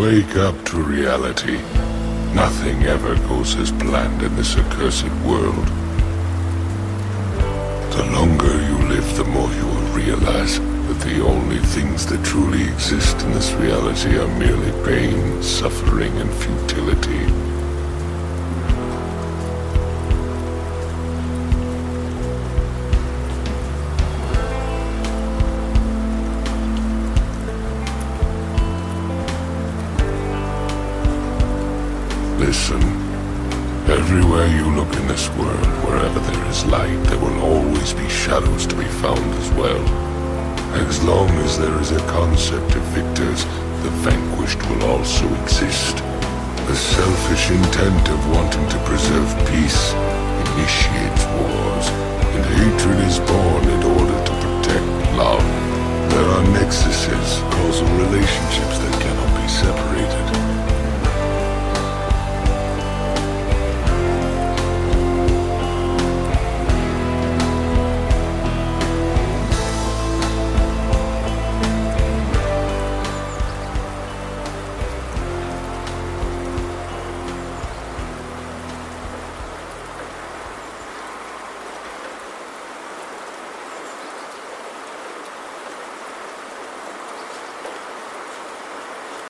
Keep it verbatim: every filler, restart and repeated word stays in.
Wake up to reality. Nothing ever goes as planned in this accursed world. The longer you live, the more you will realize that the only things that truly exist in this reality are merely pain, suffering, and futility. Listen, everywhere you look in this world, wherever there is light, there will always be shadows to be found as well. As long as there is a concept of victors, the vanquished will also exist. The selfish intent of wanting to preserve peace initiates wars, and hatred is born in order to protect love. There are nexuses, causal relationships